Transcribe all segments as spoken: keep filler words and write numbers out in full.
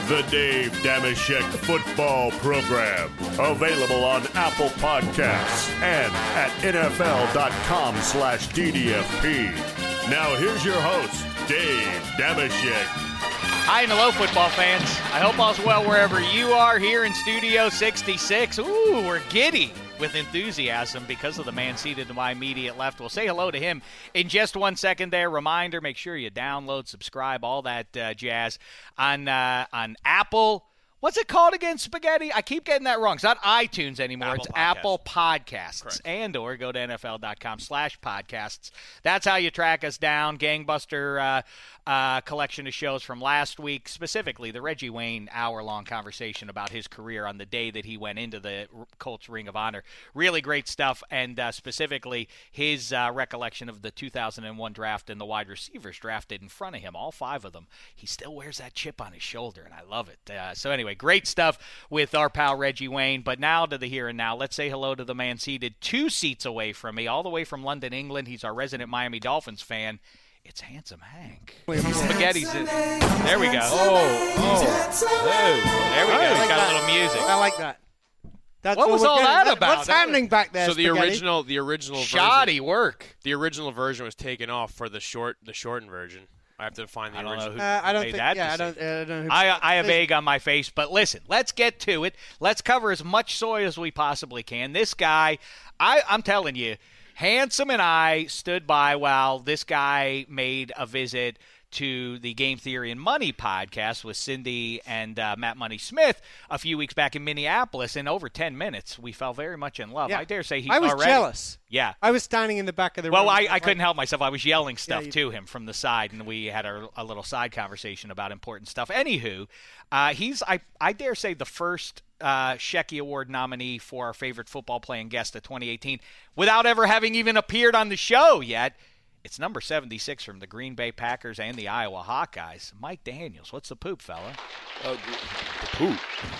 The Dave Dameshek Football Program. Available on Apple Podcasts and at N F L dot com slash D D F P. Now here's your host, Dave Dameshek. Hi and hello, football fans. I hope all's well wherever you are. Here in Studio sixty-six, ooh, we're giddy with enthusiasm because of the man seated to my immediate left. We'll say hello to him in just one second there. Reminder, make sure you download, subscribe, all that uh, jazz on uh, on Apple. What's it called again, Spaghetti? I keep getting that wrong. It's not iTunes anymore. Apple it's Podcasts. Apple Podcasts. Correct. And or go to N F L dot com slash podcasts. That's how you track us down. Gangbuster uh, uh, collection of shows from last week, specifically the Reggie Wayne hour-long conversation about his career on the day that he went into the Colts Ring of Honor. Really great stuff, and uh, specifically his uh, recollection of the two thousand one draft and the wide receivers drafted in front of him, all five of them. He still wears that chip on his shoulder, and I love it. Uh, so anyway, great stuff with our pal Reggie Wayne. But now to the here and now. Let's say hello to the man seated two seats away from me, all the way from London, England. He's our resident Miami Dolphins fan. It's Handsome Hank. Spaghetti's in. There we go. Oh, oh. Hey. There we go. I He's like got that. a little music. I like that. That's What was we're all getting. that What- about? What's That happening back there? So the Spaghetti? original, the original Shoddy version, work. the original version was taken off for the short, the shortened version. I have to find the I don't know original. who Uh, I don't made think. that Yeah, I decision. don't. Uh, I don't know. Who I, I have egg on my face, but listen, let's get to it. Let's cover as much soy as we possibly can. This guy, I, I'm telling you, Handsome and I stood by while this guy made a visit to the Game Theory and Money podcast with Cindy and uh, Matt Money Smith a few weeks back in Minneapolis. In over ten minutes, we fell very much in love. Yeah. I dare say he's I was already. jealous. Yeah. I was standing in the back of the Well, room. I, was I couldn't like, help myself. I was yelling stuff you to him from the side, and we had a, a little side conversation about important stuff. Anywho, uh, he's, I, I dare say, the first uh, Shecky Award nominee for our favorite football playing guest of twenty eighteen without ever having even appeared on the show yet. It's number seventy-six from the Green Bay Packers and the Iowa Hawkeyes. Mike Daniels. What's the poop, fella? Uh, the, the poop.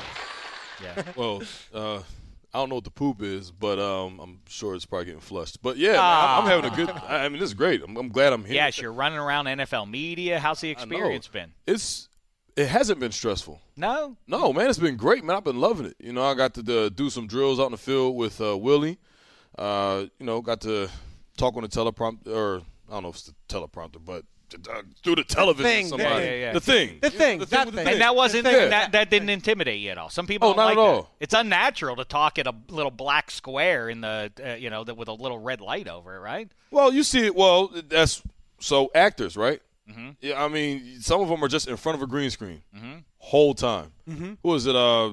Yeah. Well, uh, I don't know what the poop is, but um, I'm sure it's probably getting flushed. But yeah, Ah. man, I'm, I'm having a good. I mean, this is great. I'm, I'm glad I'm here. Yes, you're running around N F L media. How's the experience been? It's it hasn't been stressful. No? No, man, it's been great, man. I've been loving it. You know, I got to uh, do some drills out in the field with uh, Willie. Uh, you know, got to talk on the teleprompter, or I don't know if it's the teleprompter, but uh, through the television. thing, somebody. yeah, yeah, yeah. The thing. The thing, The that with the thing. And that wasn't thing. that, that didn't intimidate you at all. Some people Oh, don't not like at that. all. It's unnatural to talk at a little black square in the uh, you know the, with a little red light over it, right? Well, you see it. Well, that's so actors, right? Mm-hmm. Yeah, I mean, some of them are just in front of a green screen Mhm. whole time. Mm-hmm. Who was it? Uh,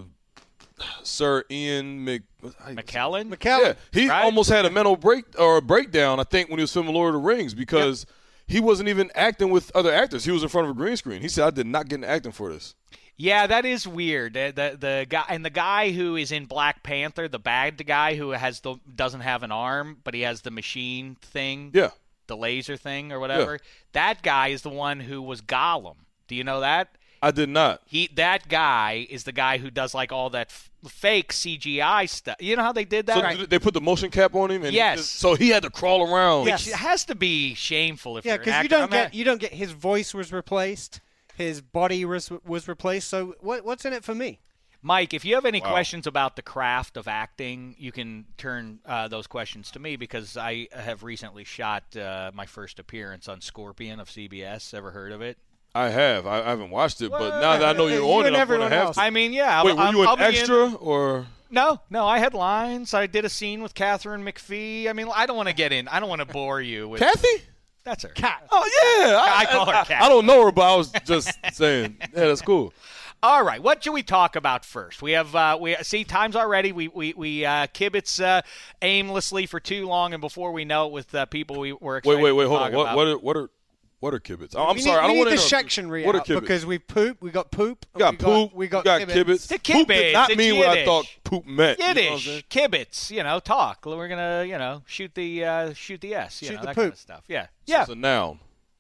Sir Ian Mc. how you- McKellen. McKellen. Yeah, he Right? almost had a mental break or a breakdown. I think when he was filming Lord of the Rings because he wasn't even acting with other actors. He was in front of a green screen. He said, "I did not get into acting for this." Yeah, that is weird. The, the the guy and the guy who is in Black Panther, the bad guy who has the doesn't have an arm, but he has the machine thing, Yeah, the laser thing or whatever. That guy is the one who was Gollum. Do you know that? I did not. He that guy is the guy who does like all that f- fake C G I stuff. You know how they did that? So Right. did they put the motion cap on him, and Yes. so he had to crawl around. Yes. It has to be shameful if Yeah, you're an because actor. you don't I'm get not- you don't get his voice was replaced, his body was was replaced. So what what's in it for me? Mike, if you have any Wow. questions about the craft of acting, you can turn uh, those questions to me because I have recently shot uh, my first appearance on Scorpion of C B S. Ever heard of it? I have. I, I haven't watched it, but Well, now that I know you're you on and it, I'm everyone going to have else. to. I mean, yeah. Wait, were I'm, you I'll an be in- extra or? No, no. I had lines. I did a scene with Catherine McPhee. I mean, I don't want to get in. I don't want to bore you with. Kathy? That's her. Cat. Oh yeah, I call her I, Kathy. I don't know her, but I was just saying. Yeah, that's cool. All right, what should we talk about first? We have uh, we see time's already. We we we uh, kibitz uh, aimlessly for too long, and before we know it, with uh, people we were excited Wait, wait, wait. to Hold talk on. What, about. what are what are what are kibitz? Oh, I'm we sorry. Need, I don't we want need to the sectionary What are out kibitz? because we poop. We got poop. We got we poop. We got, got kibitz. kibitz. The Poop did kibitz, not it's mean what I Yiddish. thought poop meant. You know what I'm Yiddish, saying? kibitz, you know, talk. We're gonna, you know, shoot the uh, shoot the S, you Shoot know, the that kind poop. of stuff. Yeah, So yeah. It's a noun.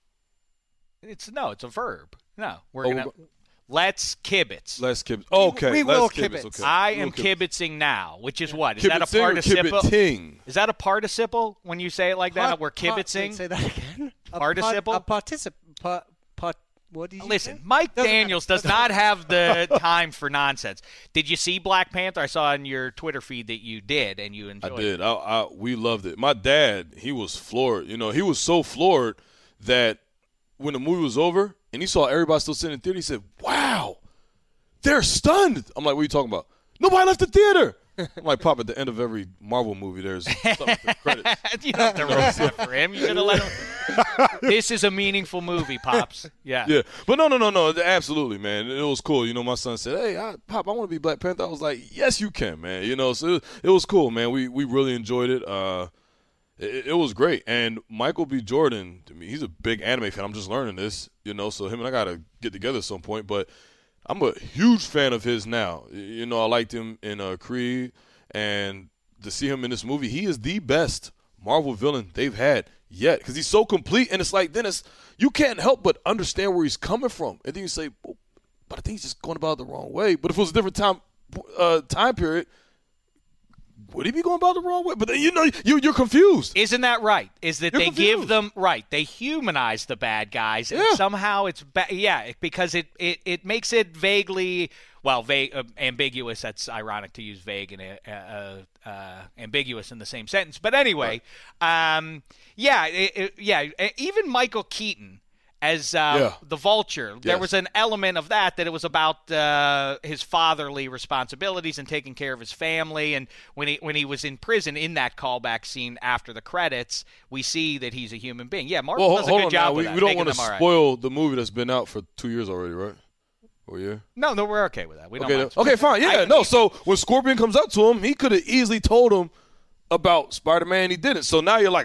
It's no, it's a verb. No, we're Oh, gonna we're let's kibitz. Let's kibitz. Okay. we let's will kibitz. kibitz. Okay. I We am will kibitz. kibitzing now, which is what? Is that a Kibitzing or participle? kibbitzing? Is that a participle when you say it like that? Part- We're part- kibitzing. Say that again. A Participle? Part, a particip. Part, part, What did you Listen, say? Mike Doesn't Daniels matter. does not have the time for nonsense. Did you see Black Panther? I saw on your Twitter feed that you did, and you enjoyed I it. did. I, I, we loved it. My dad, he was floored. You know, he was so floored that when the movie was over and he saw everybody still sitting in the theater, he said, wow, they're stunned. I'm like, what are you talking about? Nobody left the theater. I'm like, Pop, at the end of every Marvel movie, there's something with the credits. You don't have to ruin that for him. You should have let him. This is a meaningful movie, Pops. Yeah. Yeah, but no, no, no, no, absolutely, man. It was cool. You know, my son said, hey, I, Pop, I want to be Black Panther. I was like, yes, you can, man. You know, so it, it was cool, man. We we really enjoyed it. Uh, it, it was great. And Michael B. Jordan, to me, he's a big anime fan. I'm just learning this, you know, so him and I got to get together at some point. But I'm a huge fan of his now. You know, I liked him in uh, Creed, and to see him in this movie, he is the best Marvel villain they've had yet because he's so complete. And it's like, then it's, you can't help but understand where he's coming from. And then you say, well, but I think he's just going about it the wrong way. But if it was a different time uh, time period, would he be going about it the wrong way? But then, you know, you, you're confused. Isn't that right? Is that You're they confused. give them right? They humanize the bad guys, and Yeah. somehow it's ba- yeah, because it, it, it makes it vaguely well vague, uh, ambiguous. That's ironic to use vague and uh, uh, uh, ambiguous in the same sentence. But anyway, right. um, yeah, it, it, yeah. Even Michael Keaton as uh, Yeah. the Vulture, there Yes. was an element of that that it was about uh, his fatherly responsibilities and taking care of his family. And when he when he was in prison, in that callback scene after the credits, we see that he's a human being. Yeah, Marvel Well, does a hold good on job now. with We, that, we don't making want to them all right. spoil the movie that's been out for two years already, right? Or a year? No, no, we're okay with that. We don't Okay, mind okay, fine. Yeah, I- no. So when Scorpion comes up to him, he could have easily told him about Spider-Man. He didn't. So now you're like,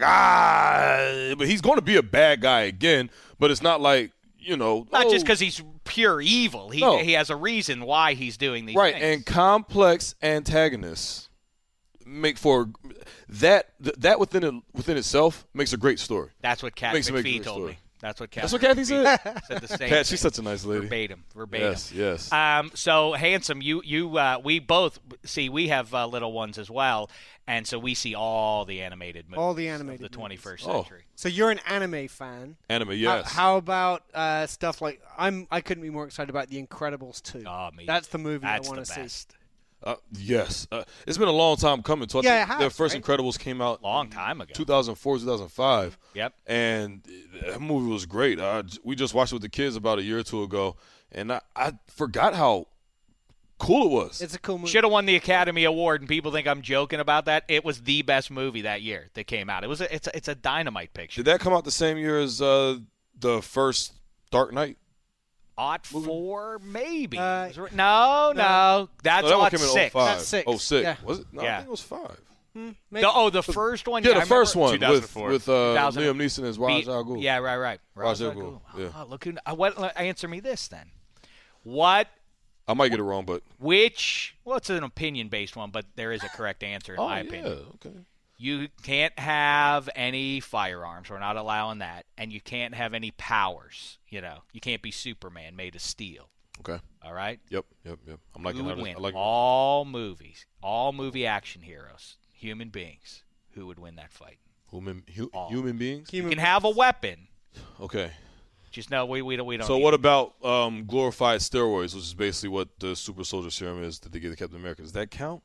ah, but he's going to be a bad guy again. But it's not like, you know, Not oh, just because he's pure evil. He No. he has a reason why he's doing these right. things. And complex antagonists make for that. That within it, within itself makes a great story. That's what Kat Makes it make a McPhee great told story. me. That's what Kat That's what Kathy said. said the same Kat, she's thing. such a nice lady. Verbatim, verbatim. Yes, yes. Um, so handsome, you you uh, we both see we have uh, little ones as well, and so we see all the animated movies All the animated of the twenty-first movies. Oh. century. So you're an anime fan. Anime, How- yes. How, about uh, stuff like I'm? I couldn't be more excited about The Incredibles two. Oh, me. That's the movie That's I want the to see. best. Uh, yes, uh, it's been a long time coming. So I Yeah, think it has, the first right? Incredibles came out Long time ago. two thousand four, two thousand five. Yep. And that movie was great. Uh, we just watched it with the kids about a year or two ago, and I, I forgot how cool it was. It's a cool movie. Should have won the Academy Award, and people think I'm joking about that. It was the best movie that year that came out. It was a, it's a, it's a dynamite picture. Did that come out the same year as uh, the first Dark Knight? Ought four, maybe. Uh, Was it- no, no, that's No, that one ought came in six. oh five. That's six, Oh, six. yeah. Was it? No, Yeah. I think it was five. Maybe. The- oh, the first one. Yeah, I the first remember- one with, two thousand four. with uh, two thousand Liam Neeson as Ra's Be- al Ghul. Yeah, right, right. Ra's al al Ghul, yeah. Oh, look who. Uh, what? Answer me this then. What? I might get it wrong, but Which? Well, it's an opinion-based one, but there is a correct answer in oh my yeah, opinion. okay. You can't have any firearms. We're not allowing that, and you can't have any powers. You know, you can't be Superman made of steel. Okay. All right. Yep, yep, yep. I'm liking Who how would this- win? I like it. All movies, all movie action heroes, human beings. Who would win that fight? Human, hu- All. human beings? You can have a weapon. Okay. Just know we we don't we don't. So need what it. about um, glorified steroids, which is basically what the super soldier serum is that they give to Captain America? Does that count?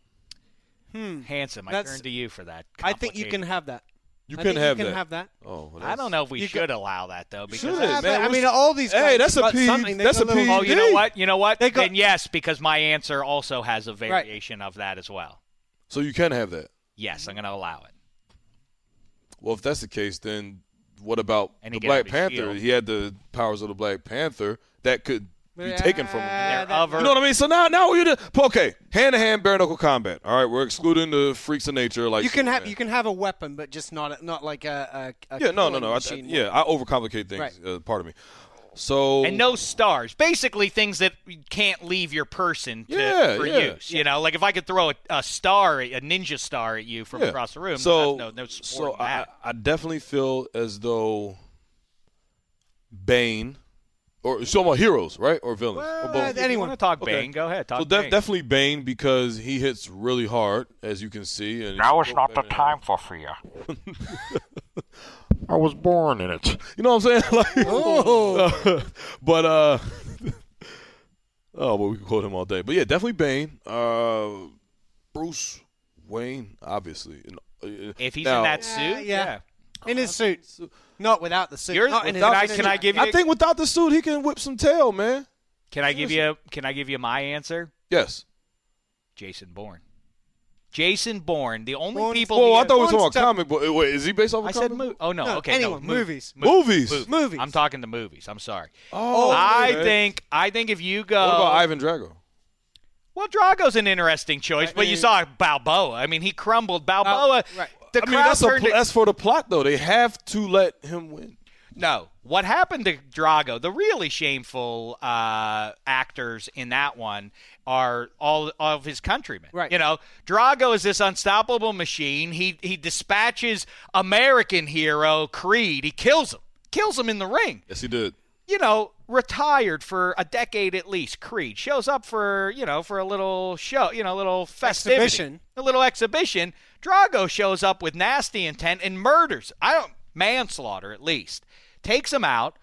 Handsome? I That's- turn to you for that. I think you can complicated- have that. You I can think have you can that. have that. Oh, well, I that's- don't know if we You should got- allow that though because Should that's- it, man? I What's- mean, all these. Hey, guys that's a got P- something. They that's got a little- P- Oh, you know Hey. what? You know what? They got- then yes, because my answer also has a variation of that as well. So you can have that. Yes, I'm going to allow it. Well, if that's the case, then what about And the he get Black every Panther? shield. He had the powers of the Black Panther that could be Yeah, taken from him. They're that- other- You know what I mean? So now, now we're the okay, hand to hand bare knuckle combat. All right, we're excluding the freaks of nature. Like You can have Superman. you can have a weapon, but just not not like a, a, a Yeah, no, no, killing no. I, I, machine. yeah, I overcomplicate things. Right. Uh, pardon me. So And no stars. Basically, things that can't leave your person to, Yeah, for yeah. use. You know, like if I could throw a, a star, a ninja star at you from yeah. across the room, So, that's no, no support so in I, that. I definitely feel as though Bane, or so about heroes, right, or villains, or Well, both. if you anyone. want to talk Okay. Bane, go ahead. Talk So def- Bane. definitely Bane because he hits really hard, as you can see. And Now is not the time for fear. I was born in it. You know what I'm saying? Like, oh. but uh, oh, well, we can quote him all day. But yeah, definitely Bane. Uh, Bruce Wayne, obviously. If he's now, in that suit, yeah. yeah. In his suit. Not without the suit. Yours, Not in his can, I, suit. can I give you? I think without the suit, he can whip some tail, man. Can I give you? Can I give you my answer? Yes. Jason Bourne. Jason Bourne. The only Bourne- people. Well, the, I thought we were talking about stuff- comic book. Wait, is he based off a I comic said book? mo- Oh no. No, okay. anyone. No, Movies. Movies. Movies. I'm talking to movies. I'm sorry. Oh, I okay. think. I think if you go. What about Ivan Drago? Well, Drago's an interesting choice, I but you mean- saw Balboa. I mean, he crumbled. Balboa. right. The I mean, crowd that's, a, turned pl- it- that's for the plot, though. They have to let him win. No. What happened to Drago, the really shameful uh, actors in that one are all of his countrymen. Right. You know, Drago is this unstoppable machine. He he dispatches American hero Creed. He kills him. Kills him in the ring. Yes, he did. You know, retired for a decade at least. Creed shows up for, you know, for a little show, you know, a little festivity. Exhibition. A little exhibition. Drago shows up with nasty intent and murders. I don't manslaughter at least. Takes him out,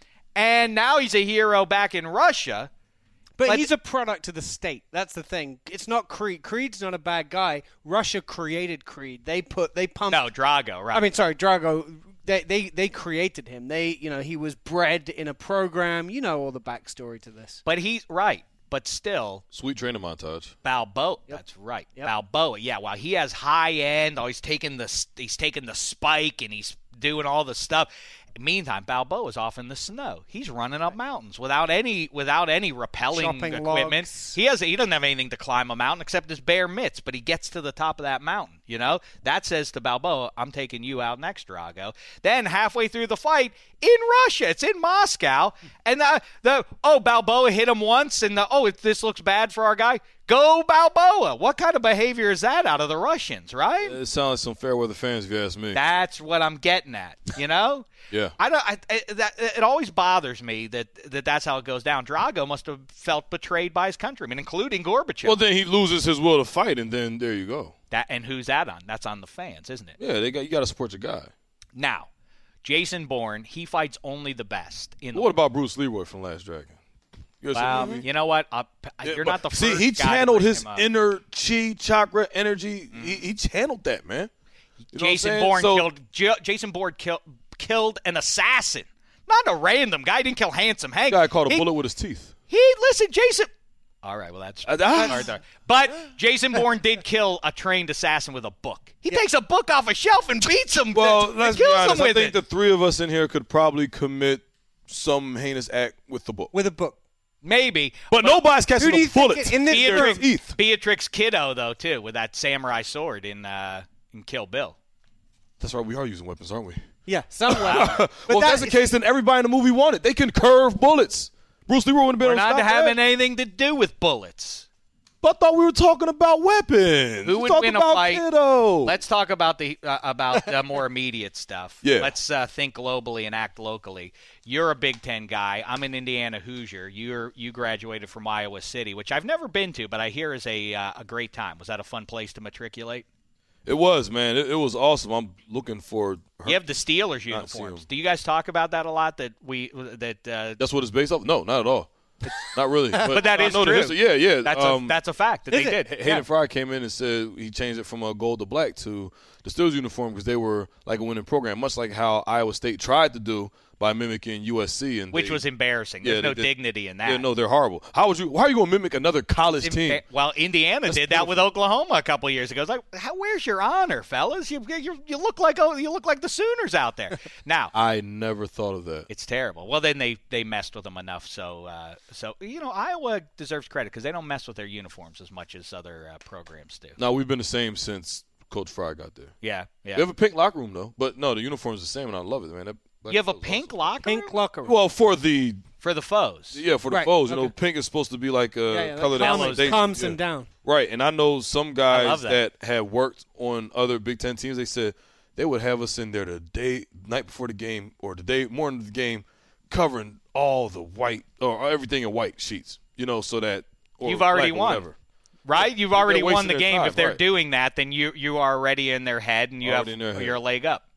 and now he's a hero back in Russia. But, But- he's a product of the state. That's the thing. It's not Creed. Creed's not a bad guy. Russia created Creed. They put they pumped. No, Drago, right? I mean, sorry, Drago. They, they they created him. They you know he was bred in a program. You know all the backstory to this. but he's right. But still, Sweet training montage. Balboa. That's right, Yep. Balboa. Yeah, while he has high end, oh, he's taking the he's taking the spike and he's doing all the stuff. Meantime, Balboa's off in the snow. He's running up mountains without any without any rappelling Chopping equipment. logs. He has he doesn't have anything to climb a mountain except his bare mitts, but he gets to the top of that mountain. You know that says to Balboa, "I'm taking you out next, Drago." Then halfway through the fight in Russia, it's in Moscow, and the, the oh Balboa hit him once, and the, oh it, this looks bad for our guy. Go Balboa! What kind of behavior is that out of the Russians, right? It sounds like some fair weather fans, if you ask me. That's what I'm getting at. You know. Yeah. I don't. I, I, that it always bothers me that, that that's how it goes down. Drago must have felt betrayed by his countrymen, including Gorbachev. Well, then he loses his will to fight, and then there you go. that and who's that on? That's on the fans, isn't it? Yeah, they got you got to support your guy. Now, Jason Bourne, he fights only the best. In But what about Bruce Leroy from Last Dragon? You ever seen well, that movie? you know what? Uh, Yeah, you're but not the first. See, he guy to channeled bring his him up. inner chi, chakra, energy. He, he channeled that, man. You know what I'm Jason saying? Bourne So- killed. J- Jason Bourne killed killed an assassin, not a random guy. He didn't kill Handsome Hank. Guy caught a he, bullet with his teeth. He listen, Jason. All right, well that's Uh, that's- hard to- But Jason Bourne did kill a trained assassin with a book. He takes a book off a shelf and beats him. Well, and let's be kills honest. him I with think it. the three of us in here could probably commit some heinous act with the book. With a book. Maybe, But nobody's catching Who do you the think bullets. in this Beatrix, room? Teeth. Beatrix Kiddo though too, with that samurai sword in uh, in Kill Bill. That's right. We are using weapons, aren't we? Yeah, somewhere. well, But if that's that- the case, then everybody in the movie won it. They can curve bullets. Bruce Leroy wouldn't have been We're able to not stop having that. anything to do with bullets. But I thought we were talking about weapons. Who We would talked win a about fight? Kiddo. Let's talk about the uh, about the more immediate stuff. Yeah. Let's uh, think globally and act locally. You're a Big Ten guy. I'm an Indiana Hoosier. You're you graduated from Iowa City, which I've never been to, but I hear is a uh, a great time. Was that a fun place to matriculate? It was, man. It, it was awesome. I'm looking for. Her. You have the Steelers Not seen uniforms. them. Do you guys talk about that a lot? That we that uh, That's what it's based off. No, not at all. Not really. But, But that I is know the true. history. Yeah, yeah. that's um, a that's a fact that is they it? did. Hayden Yeah. Fry came in and said he changed it from a gold to black to the Steelers uniform because they were like a winning program, much like how Iowa State tried to do by mimicking U S C, and Which they- was embarrassing. Yeah, There's no they did. dignity in that. Yeah, no, they're horrible. How would you? How are you going to mimic another college team? Imba- Well, Indiana That's did that with Oklahoma a couple of years ago. It's like, how, where's your honor, fellas? You, you you look like oh, you look like the Sooners out there. Now I never thought of that. it's terrible. Well, then they, they messed with them enough. So uh, so you know Iowa deserves credit because they don't mess with their uniforms as much as other uh, programs do. No, we've been the same since Coach Fry got there. Yeah, yeah. We have a pink locker room though, but no, the uniform's the same, and I love it, man. That, that You have a feels pink awesome. locker Pink room? locker room. Well, for the for the foes. yeah, for the Right, foes, you know, okay. pink is supposed to be like a yeah, yeah, color that that calms, they- calms yeah. them down. Right, and I know some I guys love that. that. had worked on other Big Ten teams. They said they would have us in there the day, night before the game, or the day morning of the game, covering all the white or everything in white sheets. You know, so that or You've already black or won. whatever. Right? You've They're already won wasting the their game. time, if they're right. doing that, then you you are already in their head and you Already in their have head. your leg up.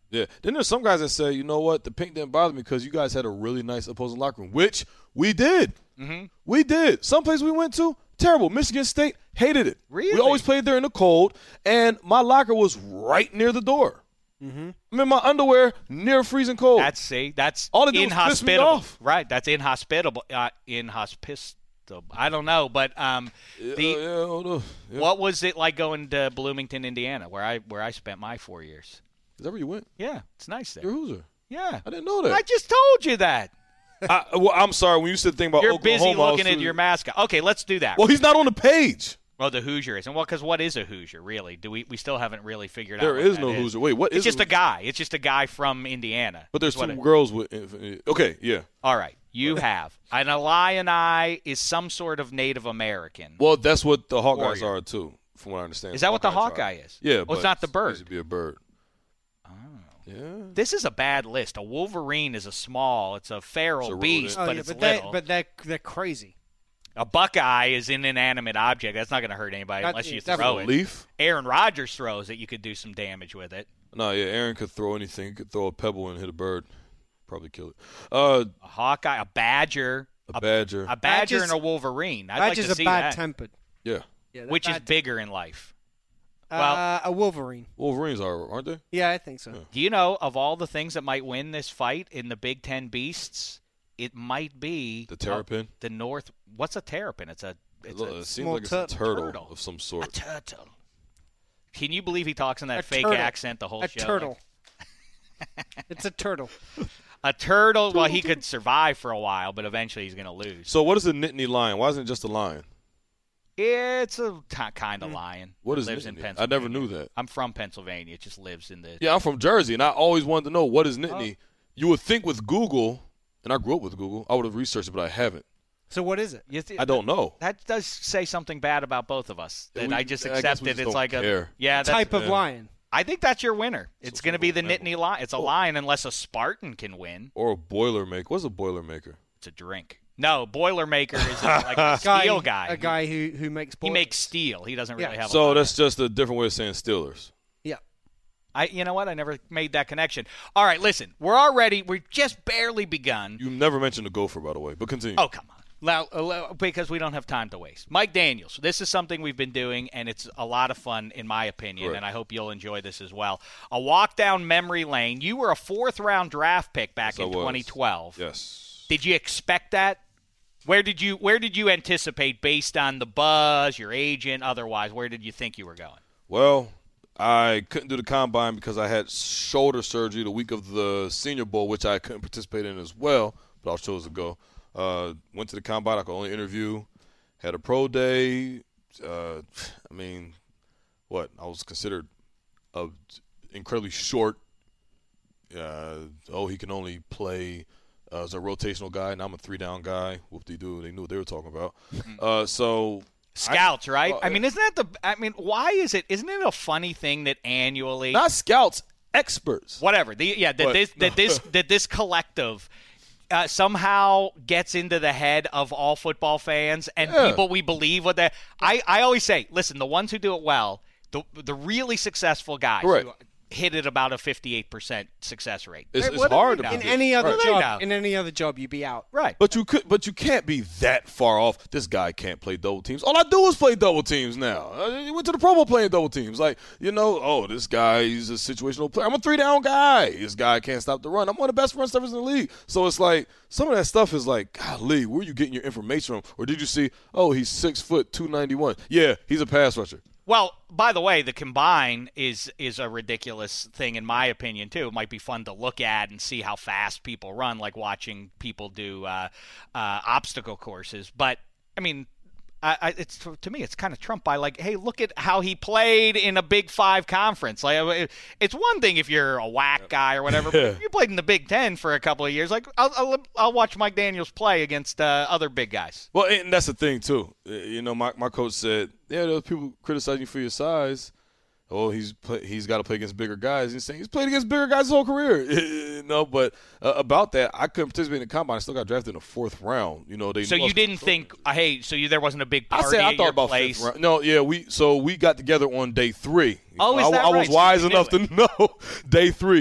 Yeah. Then there's some guys that say, you know what, the pink didn't bother me because you guys had a really nice opposing locker room, which we did. Mm-hmm. We did. Some place we went to, terrible. Michigan State hated it. Really? We always played there in the cold, and my locker was right near the door. Mm-hmm. I'm in my underwear near freezing cold. That's see, that's all they do is piss me inhospitable. off. Right, that's inhospitable. Uh, inhospitable. I don't know, but um, Yeah, the yeah, hold on. Yeah. what was it like going to Bloomington, Indiana, where I where I spent my four years? Is that where you went? Yeah, it's nice there. You're a Hoosier. Yeah, I didn't know that. I just told you that. I, well, I'm sorry. When you said the thing about You're Oklahoma, busy I was looking at thinking- your mascot. Okay, let's do that. Well, he's not on the page. Well, the Hoosier is, and well, because what is a Hoosier really? Do we we still haven't really figured There out? What is that no Hoosier. Wait, what It's is just a, a guy. It's just a guy from Indiana. But there's Is what two it- girls with. Okay, yeah. All right, you have an Illini is some sort of Native American. Well, that's what the Hawkeyes Warrior. are too, from what I understand. Is that what the tribe. Hawkeye is? Yeah, Well, but it's not the bird. It should be a bird. Oh. Yeah. This is a bad list. A wolverine is a small. It's a feral It's a rodent. beast, Oh, but yeah, it's but they, little. but they're they're crazy. A buckeye is an inanimate object. That's not going to hurt anybody That- unless you it's throw definitely- it. Leaf? Aaron Rodgers throws it. You could do some damage with it. No, yeah. Aaron could throw anything. He could throw a pebble and hit a bird. Probably kill it. Uh, A hawkeye, a badger, a badger. a badger, Badger's- and a wolverine. I'd like Badger's to a see bad that. tempered. yeah. Yeah, they're Which is bad bigger in life? tempered. well- uh, a wolverine. Wolverines are, aren't they? Yeah, I think so. Yeah. Do you know of all the things that might win this fight in the Big Ten beasts? It might be The terrapin? The North. What's a terrapin? It's a. It's it a, seems small like it's tur- a turtle, turtle. of some a sort. turtle. Can you believe he talks in that A fake turtle. accent the whole A show? turtle. It's a turtle. A turtle. Well, he could survive for a while, but eventually he's going to lose. So what is a Nittany lion? Why isn't it just a lion? It's a t- kind of lion. What It is lives in Nittany? I Pennsylvania. never knew that. I'm from Pennsylvania. It just lives in the. Yeah, I'm from Jersey, and I always wanted to know what is Nittany. You would think with Google, and I grew up with Google, I would have researched it, but I haven't. So what is it? You th- I don't know. That does say something bad about both of us. That We- I just I guess accept we it. just It's don't like care. a yeah. That's, Type of yeah. lion. I think that's your winner. It's So going to be the some- Nittany lion. It's a lion unless a Spartan can win. Or a Boilermaker. What's a Boilermaker? It's a drink. No, Boilermaker is like a steel guy. A guy who who makes. He boilers. makes steel. He doesn't really Yeah. have. a So lot. that's just a different way of saying Steelers. Yeah. I. You know what? I never made that connection. All right, listen. We're already. We've just barely begun. You never mentioned the gopher, by the way, but continue. Oh, come on. Well, uh, because we don't have time to waste. Mike Daniels. This is something we've been doing, and it's a lot of fun, in my opinion, Correct. and I hope you'll enjoy this as well. A walk down memory lane. You were a fourth-round draft pick back Yes, I in was. twenty twelve. Yes. Did you expect that? Where did you Where did you anticipate, based on the buzz, your agent, otherwise? Where did you think you were going? Well, I couldn't do the combine because I had shoulder surgery the week of the Senior Bowl, which I couldn't participate in as well, but I chose to go. Uh, went to the combine. I could only interview. Had a pro day. Uh, I mean, what? I was considered a incredibly short. Uh, oh, he can only play uh, as a rotational guy, and I'm a three-down guy. Whoop-de-doo. They knew what they were talking about. Uh, so Scouts, right? well, I mean, isn't that the? I mean, why is it? Isn't it a funny thing that annually, not scouts, experts. whatever, the yeah, that But- this that this that this collective uh, somehow gets into the head of all football fans and Yeah. people we believe what they. I I always say, listen, the ones who do it well, the the really successful guys, Correct. who hit it about a fifty-eight percent success rate. It's, Right, it's what do hard they to know? In predict. any other Right. Right. job, know. in any other job, you'd be out. Right. But you could, but you can't be that far off. This guy can't play double teams. All I do is play double teams now. Uh, He went to the Pro Bowl playing double teams. Like, you know, oh, this guy, he's a situational player. I'm a three down guy. This guy can't stop the run. I'm one of the best run stuffers in the league. So it's like some of that stuff is like, golly, where are you getting your information from? Or did you see, oh, he's six foot two ninety one? Yeah, he's a pass rusher. Well, by the way, the combine is is a ridiculous thing in my opinion too. It might be fun to look at and see how fast people run, like watching people do uh, uh, obstacle courses. But I mean, I, I, it's to me, it's kind of trumped by like, hey, look at how he played in a Big Five conference. Like, it's one thing if you're a whack guy or whatever. But if you played in the Big Ten for a couple of years, like I'll I'll, I'll watch Mike Daniels play against uh, other big guys. Well, and that's the thing, too. Uh, You know, my, my coach said, yeah, there's people criticizing you for your size. Oh, he's play, he's got to play against bigger guys. He's saying he's played against bigger guys his whole career. you know, but uh, about that, I couldn't participate in the combine. I still got drafted in the fourth round. You know, they So knew I you was- didn't think, uh, hey, so you, there wasn't a big I party said I at thought your about place? fifth round. No, yeah, we so we got together on day three. Oh, is I, that I right? was So wise you knew enough it. to know day three,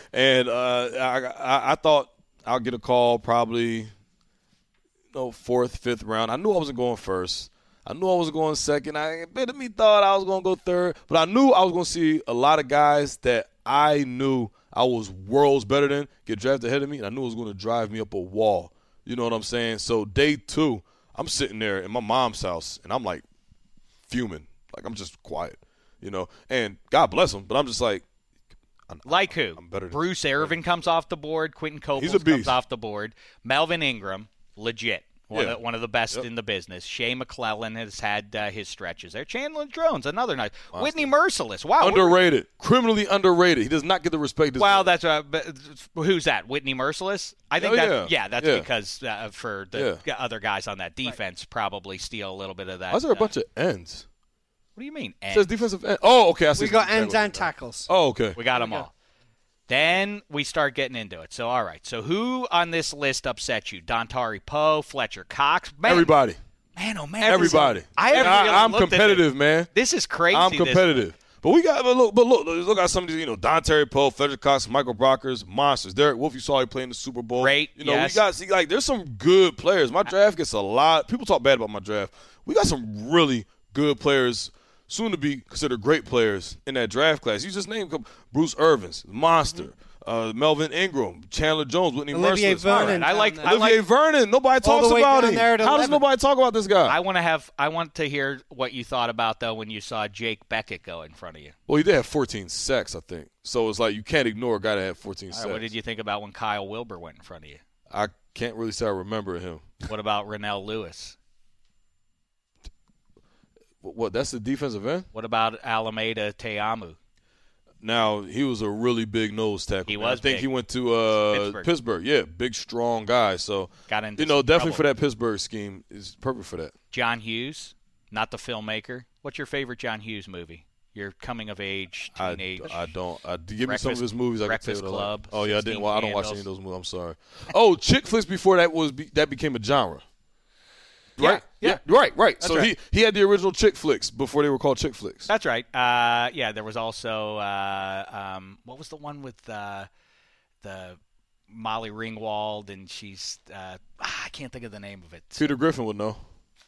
And uh, I, I I thought I'll get a call probably, you know, fourth, fifth round. I knew I wasn't going first. I knew I was going second. I bit of me thought I was going to go third. But I knew I was going to see a lot of guys that I knew I was worlds better than get drafted ahead of me, and I knew it was going to drive me up a wall. You know what I'm saying? So day two, I'm sitting there in my mom's house, and I'm like fuming. Like I'm just quiet, you know. And God bless him, but I'm just like. I'm, like who? I'm better than Bruce Irvin comes off the board. Quentin He's a Coples beast. comes off the board. Melvin Ingram, legit. One, Yeah. of, one of the best Yep. in the business. Shea McClellan has had uh, his stretches there. Chandler Jones, another nice. Monster. Whitney Merciless. Wow. we're- Underrated. Criminally underrated. He does not get the respect. This Well, that's uh, but who's that? Whitney Merciless? I think Oh, that yeah. that's Yeah. because uh, for the other guys on that defense probably steal a little bit of that. Why is there a uh, bunch of ends? What do you mean? It says defensive end. Oh, okay. I see We got some ends and tackles. tackles. Oh, okay. We got them go. all. Then we start getting into it. So, all right. So, who on this list upset you? Dontari Poe, Fletcher Cox? Man, Everybody. Man, oh, man. Everybody. I haven't I, really I'm looked at competitive, man. This is crazy. I'm this- competitive. But we got, but look, but look, look at some of these, you know, Dontari Poe, Fletcher Cox, Michael Brockers, monsters. Derek Wolfe, you saw he played in the Super Bowl. Great, You know, yes. we got, see, like, there's some good players. My draft gets a lot. People talk bad about my draft. We got some really good players, soon to be considered great players in that draft class. You just named a couple. Bruce Irvins, monster. Mm-hmm. Uh, Melvin Ingram, Chandler Jones, Whitney Olivier Merciless. Vernon. I like- down I there. Olivier Vernon. Nobody All talks the way about down him. there at How does eleven. nobody talk about this guy? I want to have. I want to hear what you thought about though when you saw Jake Beckett go in front of you. Well, he did have fourteen sacks, I think. So it's like you can't ignore a guy that had fourteen All sacks. right, what did you think about when Kyle Wilbur went in front of you? I can't really say I remember him. What about Rennell Lewis? What, what? That's the defensive end? What about Alameda Teamu? Now, he was a really big nose tackle. He man. was I think big. he went to uh, Pittsburgh. Pittsburgh. Yeah, big, strong guy. So, Got into you know, some definitely trouble. for that Pittsburgh scheme is perfect for that. John Hughes, not the filmmaker. What's your favorite John Hughes movie? Your coming of age, I, teenage. I don't. I, give me some of Breakfast- his movies. I can tell Breakfast you what I like. Club, Oh yeah, I didn't. sixteen Well, I don't watch any Candles. of those movies. I'm sorry. Oh, chick flicks before that was be, that became a genre. Right? Yeah, right, right. That's so right. he he had the original chick flicks before they were called chick flicks. That's right. Uh, yeah, there was also uh, um, what was the one with uh, the Molly Ringwald and she's uh, ah, I can't think of the name of it. Peter Griffin would know.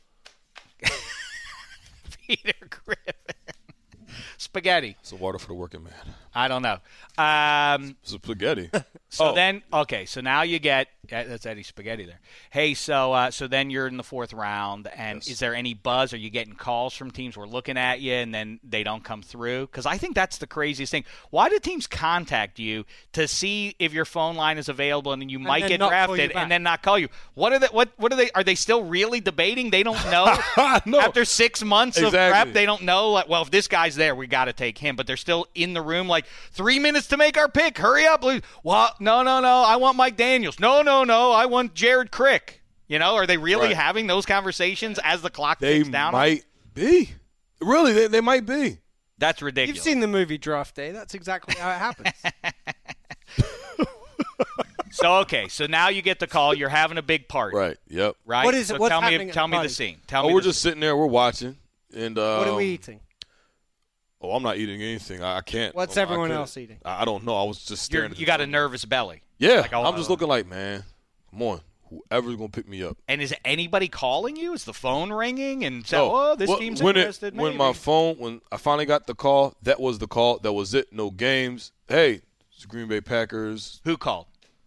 Peter Griffin. Spaghetti. It's a water for the working man. I don't know. Um, It's a spaghetti. so Oh. then, okay, so now you get yeah, that's Eddie Spaghetti there. Hey, so uh, so then you're in the fourth round, and Yes. is there any buzz? Are you getting calls from teams who are looking at you, and then they don't come through? Because I think that's the craziest thing. Why do teams contact you to see if your phone line is available, and then you might then get not call you drafted, back. and then not call you? What are they? What what are they? Are they still really debating? They don't know. No. After six months of Exactly. prep, they don't know. Like, well, if this guy's there, we got to take him. But they're still in the room, like three minutes to make our pick. Hurry up, please. Well, no, no, no. I want Mike Daniels. No, no, no. I want Jared Crick. You know, are they really Right. having those conversations as the clock They ticks down? might be. Really, they, they might be. That's ridiculous. You've seen the movie Draft Day. That's exactly how it happens. So okay, so now you get the call. You're having a big party, Right. Yep. right? What is so it- what's tell happening me, at tell the me the party? scene. Tell Oh, me. we're the just sitting there. We're watching, and uh, What are we eating? Oh, I'm not eating anything. I, I can't. What's I everyone couldn't. else eating? I, I don't know. I was just You're, staring. at you the got a phone. nervous belly. Yeah. Like, oh, I'm just uh, looking like, man, come on. Whoever's gonna pick me up. And is anybody calling you? Is the phone ringing? And so, No. oh, this Well, team's when interested. It, when maybe. my phone, when I finally got the call, that was the call. That was it. No games. Hey, it's the Green Bay Packers. Who called?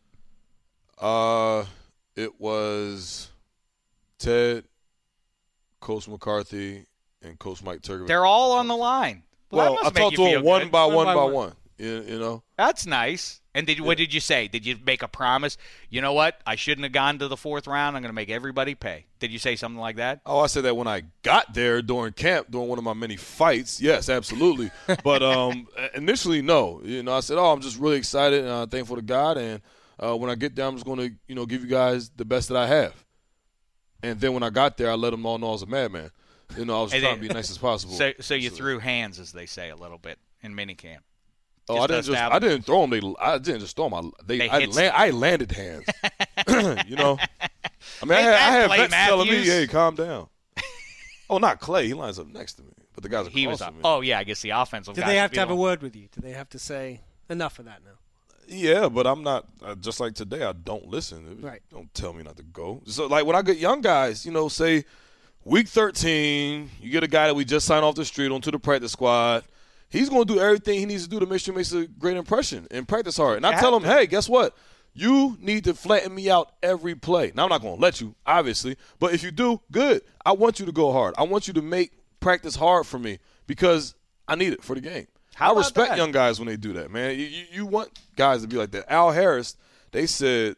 Uh, it was Ted, Coach McCarthy, and Coach Mike Turkovich. They're all on the line. Well, that Well, I must make talked you to feel them one good. by One one by by one. one. You, you know. That's nice. And did what did you say? Did you make a promise? You know what? I shouldn't have gone to the fourth round. I'm going to make everybody pay. Did you say something like that? Oh, I said that when I got there during camp, during one of my many fights. Yes, absolutely. But um, initially, no. You know, I said, "Oh, I'm just really excited and uh, thankful to God, and uh, when I get there, I'm just going to, you know, give you guys the best that I have." And then when I got there, I let them all know I was a madman. You know, I was And trying then- to be nice as possible. So, so you threw hands, as they say, a little bit in minicamp. oh, just I didn't to just, I establish- didn't throw them. They, I didn't just throw them. I, they, They I, hit- land, I landed hands. you know, I mean, I Ain't had, I that had Clay vets telling me, Matthews? "Hey, calm down." Oh, not Clay. He lines up next to me, but the guys across He was from up. me. Oh yeah, I guess the offensive. Do guys they would have be to have the a one- word with you? Do they have to say enough of that now? Yeah, but I'm not uh, just like today. I don't listen. Right. Don't tell me not to go. So like when I get young guys, you know, say week thirteen, you get a guy that we just signed off the street onto the practice squad. He's going to do everything he needs to do to make sure he makes a great impression and practice hard. And I tell him, hey, guess what? You need to flatten me out every play. Now, I'm not going to let you, obviously. But if you do, good. I want you to go hard. I want you to make practice hard for me because I need it for the game. How I respect that? young guys when they do that, man. You, you, you want guys to be like that. Al Harris, they said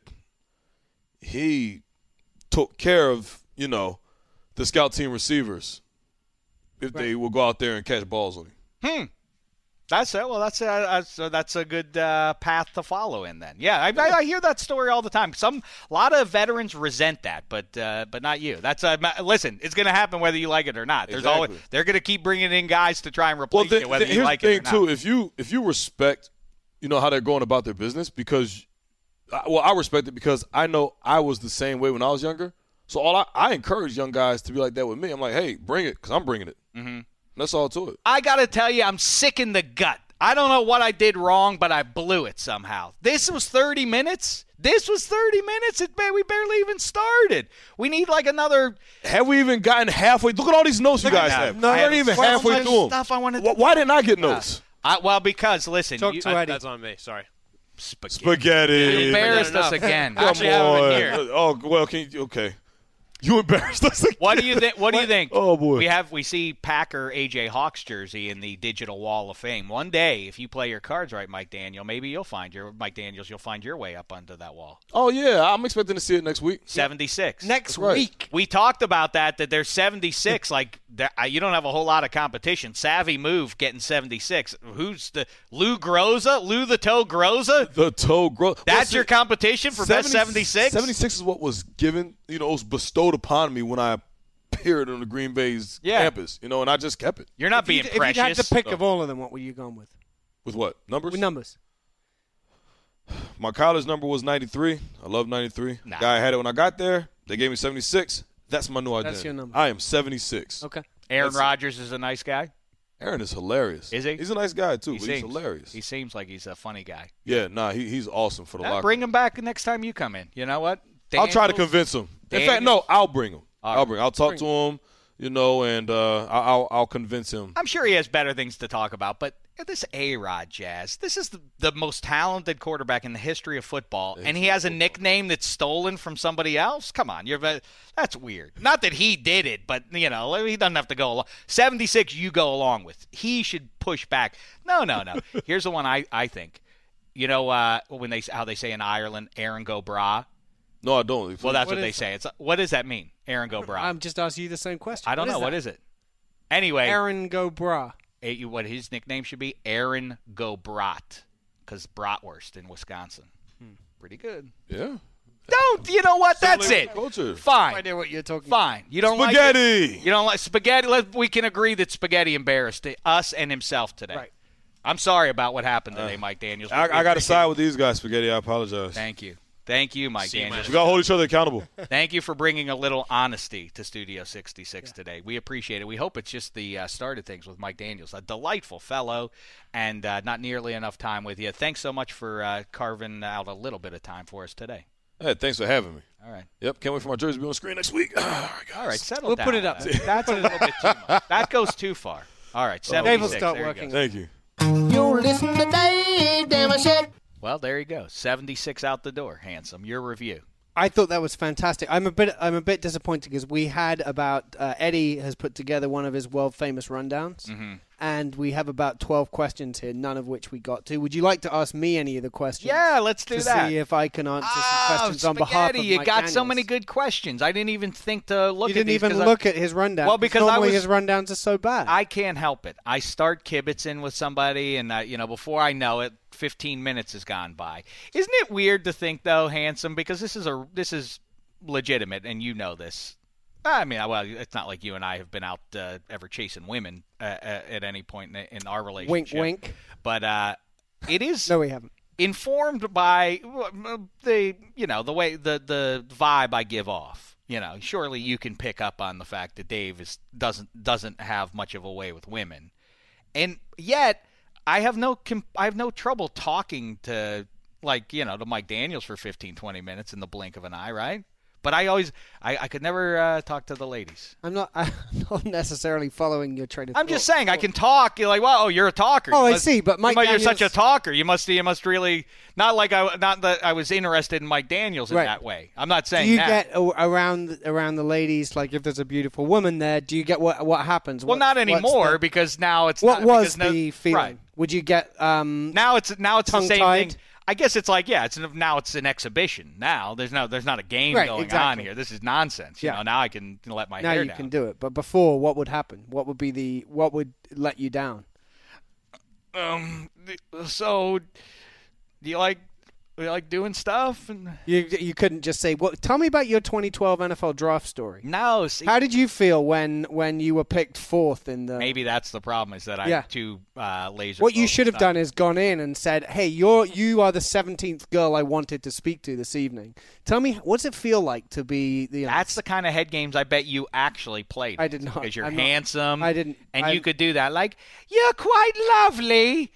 he took care of, you know, the scout team receivers if right. they will go out there and catch balls on him. Hmm. That's it. Well, that's a, that's a, that's a good uh, path to follow in then. Yeah, I, I, I hear that story all the time. Some a lot of veterans resent that, but uh, but not you. That's a, listen. It's going to happen whether you like it or not. There's exactly. always they're going to keep bringing in guys to try and replace well, the, you whether the, you like it or not. Here's the thing too. If you if you respect, you know how they're going about their business because, well, I respect it because I know I was the same way when I was younger. So all I, I encourage young guys to be like that with me. I'm like, hey, bring it because I'm bringing it. Mm-hmm. That's all to it. I got to tell you, I'm sick in the gut. I don't know what I did wrong, but I blew it somehow. This was thirty minutes. This was thirty minutes. It, we barely even started. We need like another. Have we even gotten halfway? Look at all these notes you guys no, have. No, we're not even halfway through them. Stuff I wanted why, to why didn't I get notes? Uh, I, well, because, listen. Talk you, to I, Eddie. that's on me. Sorry. Spaghetti. Spaghetti. You embarrassed us again. I actually have it here. Oh, well, can you, okay. You embarrassed us again. What do you think? What do you think? Oh boy, we have we see Packer A J Hawk's jersey in the digital wall of fame. One day, if you play your cards right, Mike Daniel, maybe you'll find your Mike Daniels. You'll find your way up onto that wall. Oh yeah, I'm expecting to see it next week. seventy-six Next right. week. We talked about that. That there's seventy-six. Like that, you don't have a whole lot of competition. Savvy move getting seventy-six. Who's the Lou Groza? Lou the Toe Groza? The Toe Groza. That's well, your competition for best seventy-six. seventy-six is what was given. You know, it was bestowed upon me when I appeared on the Green Bay's yeah. campus, you know, and I just kept it. You're not if being you, precious. If you had to pick no. of all of them, what were you going with? With what? Numbers? With numbers. My college number was ninety-three. I love ninety-three. Nah. Guy had it when I got there. They gave me seventy-six. That's my new identity. That's your number. I am seventy-six. Okay. Aaron That's Rodgers is a nice guy. Aaron is hilarious. Is he? He's a nice guy, too, he but seems, he's hilarious. He seems like he's a funny guy. Yeah, nah, he, he's awesome for the Nah, locker. bring him back next time you come in. You know what? I'll try to Daniels? convince him. In Daniels? fact, no, I'll bring him. All I'll bring. I'll talk Bring to him, you know, and uh, I'll I'll convince him. I'm sure he has better things to talk about, but this A-Rod Jazz, this is the, the most talented quarterback in the history of football, and he has a nickname that's stolen from somebody else? Come on, you're that's weird. Not that he did it, but, you know, he doesn't have to go along. seventy-six you go along with. He should push back. No, no, no. Here's the one I, I think. You know uh, when they how they say in Ireland, Aaron go bra? No, I don't. Well, that's what, what they is say. It's What does that mean, Aaron go bra? I'm just asking you the same question. I don't what know. Is what that? is it? Anyway. Aaron go bra. What his nickname should be, Aaron Go Brat, because Bratwurst in Wisconsin. Hmm. Pretty good. Yeah. Don't you know what? That's Similar it. culture. Fine. I know what you're talking. Fine. You don't spaghetti. like it? You don't like spaghetti. Let, we can agree that spaghetti embarrassed us and himself today. Right. I'm sorry about what happened today, uh, Mike Daniels. I, I got to side with these guys, Spaghetti. I apologize. Thank you. Thank you, Mike C Daniels. We got to hold each other accountable. Thank you for bringing a little honesty to Studio sixty-six yeah. today. We appreciate it. We hope it's just the uh, start of things with Mike Daniels, a delightful fellow, and uh, not nearly enough time with you. Thanks so much for uh, carving out a little bit of time for us today. Hey, thanks for having me. All right. Yep, can't wait for my jersey to be on the screen next week. All right, guys. All right, settle We'll down. put it up. That. That's a little bit too much. That goes too far. All right, seventy-six. Dave will start there working. Thank you. You listen to Dave Damashek. Well, there you go. seventy-six out the door. Handsome. Your review. I thought that was fantastic. I'm a bit I'm a bit disappointed because we had about uh, Eddie has put together one of his world famous rundowns, mm-hmm. and we have about twelve questions here, none of which we got to. Would you like to ask me any of the questions? Yeah, let's do to that. see if I can answer oh, some questions on behalf of you Mike got Daniels. so many good questions. I didn't even think to look you at didn't these even I, look at his rundown. Well, because normally I was, his rundowns are so bad. I can't help it. I start kibitzing with somebody, and uh, you know, before I know it, fifteen minutes has gone by. Isn't it weird to think, though, Handsome? Because this is a this is legitimate, and you know this. I mean, well, it's not like you and I have been out uh, ever chasing women uh, at any point in, in our relationship. Wink, wink. But uh, it is no, we haven't. Informed by the you know the way the the vibe I give off. You know, surely you can pick up on the fact that Dave is doesn't doesn't have much of a way with women, and yet I have no I have no trouble talking to like, you know, to Mike Daniels for fifteen, twenty minutes in the blink of an eye, right? But I always, I, I could never uh, talk to the ladies. I'm not, I'm not necessarily following your train of I'm thought. just saying, I can talk. You're like, well, oh, you're a talker. Oh, You I must- see, but Mike you must- You're such a Daniels- talker. You must, you must really, not like I, not that I was interested in Mike Daniels in Right. that way. I'm not Do saying you that. get a- around around the ladies, like if there's a beautiful woman there, do you get what what happens? well, What- not what's anymore the- because now it's what not, was because no- the feeling? Right. Would you get um Now it's now it's the same tongue-tied? thing. I guess it's like, yeah, it's now it's an exhibition. Now there's no there's not a game Right, going exactly. on here. This is nonsense. You Yeah. know, now I can let my now hair you down. can do it, but before, what would happen? What would be the what would let you down? Um. th- So, do you like do you like doing stuff? And You you couldn't just say, "Well, tell me about your twenty twelve N F L draft story." no, see, How did you feel when when you were picked fourth in the? maybe that's the problem is that I'm Yeah. too uh, laser. What you focused should have on- done is gone in and said, "Hey, you're you are the seventeenth girl I wanted to speak to this evening. Tell me, what's it feel like to be the?" That's the kind of head games I bet you actually played. I did not. because you're I'm not- handsome. I didn't- and I'm- you could do that. Like, you're quite lovely.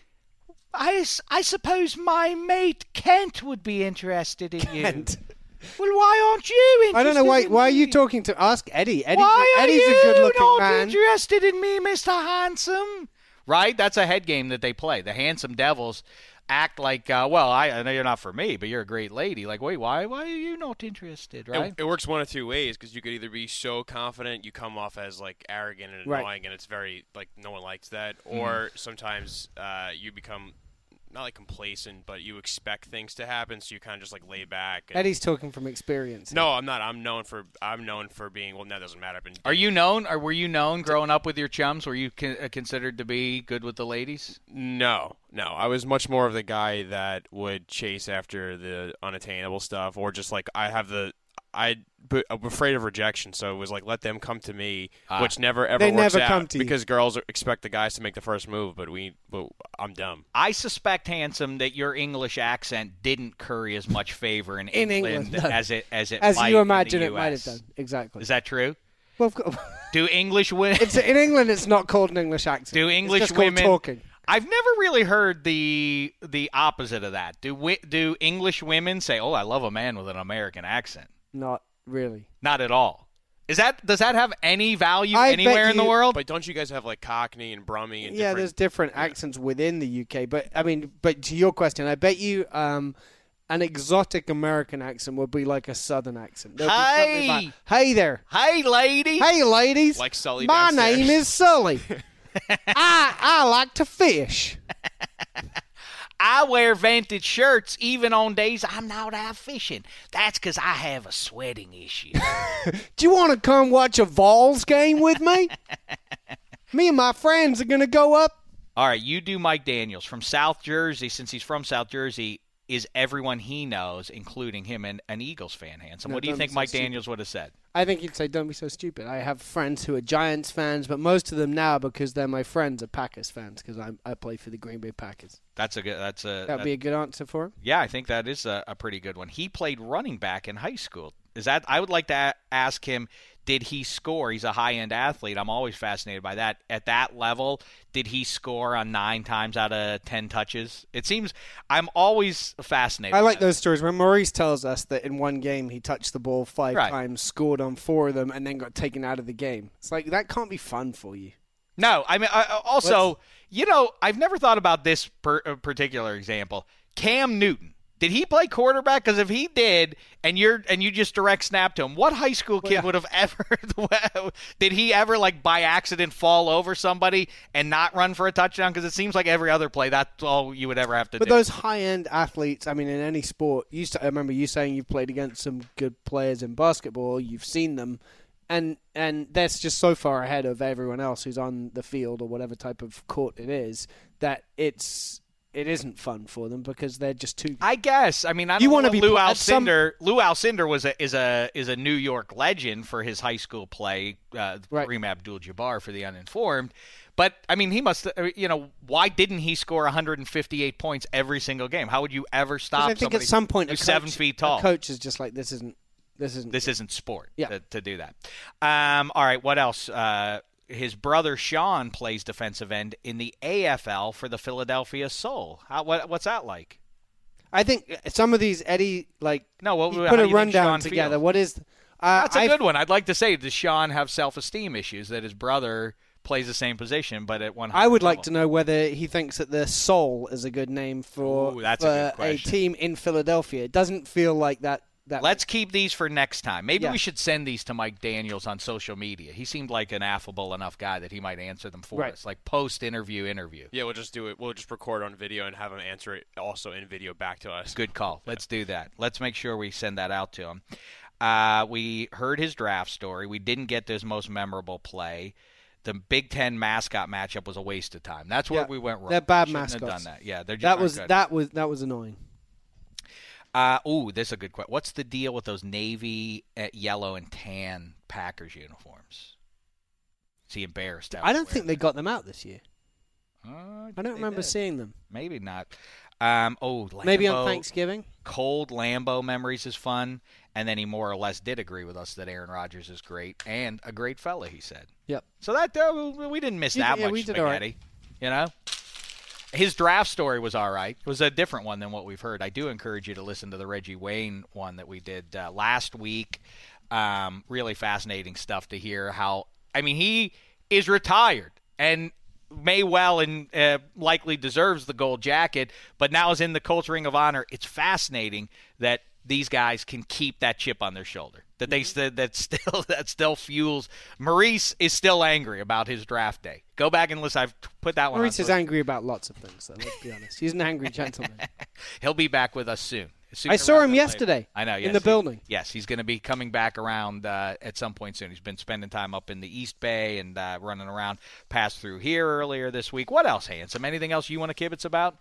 I, s- I suppose my mate Kent would be interested in Kent. you. Well, why aren't you interested I don't know why. in Why are me? you talking to? Ask Eddie. Eddie's, Why a, are Eddie's you a good-looking not man. interested in me, Mister Handsome? Right? That's a head game that they play. The handsome devils act like, uh, well, I, I know you're not for me, but you're a great lady. Like, wait, why why are you not interested, right? It, it works one of two ways because you could either be so confident you come off as like arrogant and Right. annoying, and it's very like no one likes that, or sometimes uh, you become not like complacent, but you expect things to happen, so you kind of just like lay back. And, Eddie's talking from experience. no, I'm not. I'm known for I'm known for being well. That doesn't matter. I've been Are you known, or were you known growing up with your chums? Were you con- uh, considered to be good with the ladies? No, no. I was much more of the guy that would chase after the unattainable stuff, or just like I have the I. But I'm afraid of rejection, so it was like let them come to me, Ah. which never ever They works never out come to you. because girls expect the guys to make the first move, but we, but I'm dumb. I suspect, Handsome, that your English accent didn't curry as much favor in, In England, England, no. as it as it As might you in the imagine it U S. might have done. Exactly. Is that true? Well, of course. Do English women? It's in England. It's not called an English accent. Do English it's just called women talking? I've never really heard the the opposite of that. Do wi- do English women say, "Oh, I love a man with an American accent"? Not really. Not at all. Is that does that have any value I bet anywhere in the you- world? But don't you guys have like Cockney and Brummie and Yeah, different? there's different accents within the U K, but I mean, but to your question, I bet you um, an exotic American accent would be like a Southern accent. There'll be something Hey! about, hey there, Hey, lady. hey ladies, Like Sully my downstairs. name is Sully. I I like to fish. I wear vintage shirts even on days I'm not out fishing. That's because I have a sweating issue. Do you want to come watch a Vols game with me? Me and my friends are gonna go up. All right, you do Mike Daniels from South Jersey. Since he's from South Jersey, is everyone he knows, including him, an, an Eagles fan, Handsome? No, What do you don't think be so Mike stupid. Daniels would have said? I think you'd say, "Don't be so stupid." I have friends who are Giants fans, but most of them now, because they're my friends, are Packers fans because I I play for the Green Bay Packers. That's a good. That's a. That'd that- be a good answer for him. yeah, I think that is a, a pretty good one. He played running back in high school. Is that? I would like to a- ask him. Did he score? He's a high-end athlete. I'm always fascinated by that. At that level, did he score on nine times out of ten touches? It seems I'm always fascinated. I by like that. those stories when Maurice tells us that in one game he touched the ball five Right. times, scored on four of them, and then got taken out of the game. It's like that can't be fun for you. No, I mean, I, I- also, you know, I've never thought about this per, uh, particular example. Cam Newton. Did he play quarterback? Because if he did, and you're and you just direct snap to him, what high school kid yeah. would have ever? Did he ever like by accident fall over somebody and not run for a touchdown? Because it seems like every other play, that's all you would ever have to But do. those high-end athletes, I mean, in any sport, you used to, I remember you saying you've played against some good players in basketball. You've seen them, and and that's just so far ahead of everyone else who's on the field or whatever type of court it is that it's it isn't fun for them because they're just too. I guess. I mean, I don't You know wanna what be Lou pl- at some- Alcindor. Lou Alcindor was a is a is a New York legend for his high school play. Uh, Right. Kareem Abdul-Jabbar for the uninformed. But I mean, he must. uh, You know, why didn't he score one hundred fifty-eight points every single game? How would you ever 'Cause stop I think somebody at some point a who's coach, seven feet tall? A coach is just like this isn't this isn't This isn't sport. Yeah. To, to do that. Um, all right. What else? Uh, his brother Sean plays defensive end in the A F L for the Philadelphia Soul. How, what, what's that like? I think some of these Eddie like No, what- you how put do a you think rundown Sean together. feels? What is? Uh, That's a I- good one. I'd like to say, does Sean have self-esteem issues that his brother plays the same position, but at one? I would like to know whether he thinks that the Soul is a good name for, Ooh, that's a for good question. team in Philadelphia. It doesn't feel like that. that Let's keep these for next time. Maybe Yeah. we should send these to Mike Daniels on social media. He seemed like an affable enough guy that he might answer them for Right. us, like post-interview interview. Yeah, we'll just do it. We'll just record on video and have him answer it also in video back to us. Good call. Let's do that. Let's make sure we send that out to him. Uh, we heard his draft story. We didn't get to his most memorable play. The Big Ten mascot matchup was a waste of time. That's where Yeah, we went wrong. they're bad We shouldn't have mascots. done that. Yeah, they're just that aren't was good. that was that was annoying. Uh, ooh, this is a good question. What's the deal with those navy, uh, yellow, and tan Packers uniforms? Is he embarrassed? I don't think they got them out this year. Uh, I don't they remember did. seeing them. Maybe not. Um, oh, Lambeau, Maybe on Thanksgiving. Cold Lambeau memories is fun, and then he more or less did agree with us that Aaron Rodgers is great and a great fella. He said. Yep. So that uh, we didn't miss Yeah, that yeah, much we did all right. spaghetti. You know, his draft story was all right. It was a different one than what we've heard. I do encourage you to listen to the Reggie Wayne one that we did uh, last week. Um, really fascinating stuff to hear. How I mean, he is retired and may well and uh, likely deserves the gold jacket, but now is in the Colts Ring of Honor. It's fascinating that these guys can keep that chip on their shoulder. That they st- that still that still fuels. Maurice is still angry about his draft day. Go back and listen. I've put that one. Maurice on is angry about lots of things, though. Let's be honest. He's an angry gentleman. He'll be back with us soon. Sooner I saw rather him than yesterday. later. I know. in Yes, the he- building. Yes, he's going to be coming back around uh, at some point soon. He's been spending time up in the East Bay and uh, running around. Passed through here earlier this week. What else, Handsome? Anything else you want to kibitz about?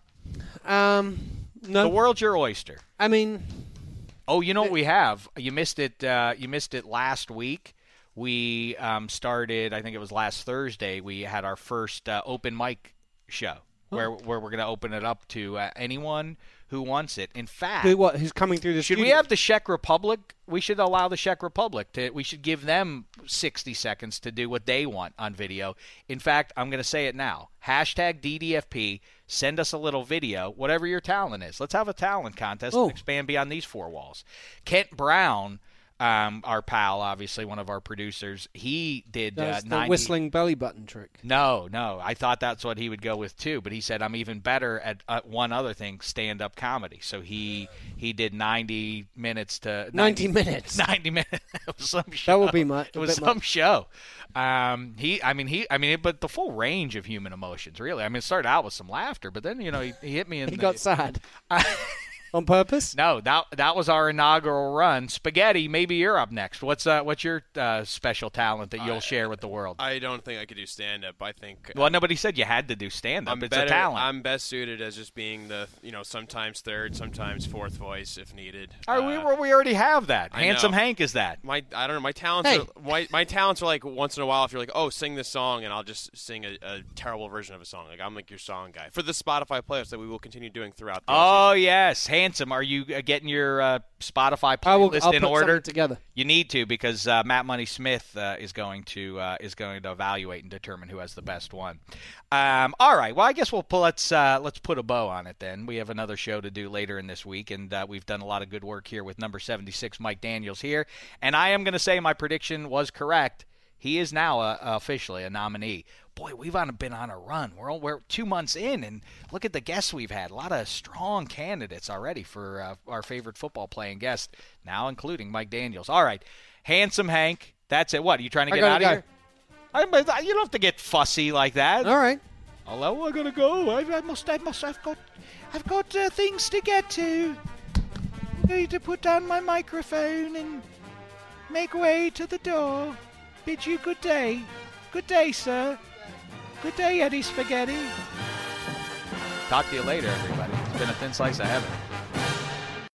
Um, no, The world's your oyster. I mean, Oh, you know what we have? You missed it. Uh, you missed it last week. We um, started. I think it was last Thursday. We had our first uh, open mic show where where we're going to open it up to uh, anyone who wants it. In fact, who what? Who's coming through the should we studio? have the Czech Republic? We should allow the Czech Republic to. We should give them sixty seconds to do what they want on video. In fact, I'm going to say it now. Hashtag D D F P. Send us a little video, whatever your talent is. Let's have a talent contest Oh. and expand beyond these four walls. Kent Brown, um, our pal, obviously one of our producers, he did That's uh, the ninety whistling belly button trick. No, no. I thought that's what he would go with too, but he said I'm even better at uh, one other thing, stand-up comedy. So he he did ninety minutes to Ninety minutes. ninety minutes. It was some show. That would be much. It was some show. Um, he, I mean, he, I mean, but the full range of human emotions, really. I mean, it started out with some laughter, but then you know he, he hit me in He the. got sad on purpose. No, that that was our inaugural run. Spaghetti, maybe you're up next. What's uh, what's your uh, special talent that you'll I- share with the world? I don't think I could do stand up. I think well, nobody said you had to do stand up. I'm It's better, a talent. I'm best suited as just being the you know sometimes third, sometimes fourth voice if needed. All right, we, Uh, well, we already have that. I Handsome know. Hank is that. my I don't know my talents Hey. are, my my talents are like once in a while if you're like oh sing this song and I'll just sing a, a terrible version of a song like I'm like your song guy for the Spotify playlist that we will continue doing throughout the Oh season. yes, Handsome. Are you uh, getting your uh, Spotify I will. playlist I'll in put order? something together. You need to because uh, Matt Money Smith uh, is going to uh, is going to evaluate and determine who has the best one. Um, all right. Well, I guess we'll pull, let's uh, let's put a bow on it then. We have another show to do later in this week, and uh, we've done a lot of good work here with number seventy-six, Mike Daniels here. And I am going to say my prediction was correct. He is now uh, officially a nominee. Boy, we've on, been on a run. We're all, we're two months in, and look at the guests we've had. A lot of strong candidates already for uh, our favorite football playing guest, now including Mike Daniels. All right, Handsome Hank, that's it. What, are you trying to I get gotta out of go. here? I, you don't have to get fussy like that. All right. Hello, I gotta go. I, I must. I must. I've got. I've got uh, things to get to. I need to put down my microphone and make way to the door. Bid you good day. Good day, sir. Good day, Eddie Spaghetti. Talk to you later, everybody. It's been a thin slice of heaven.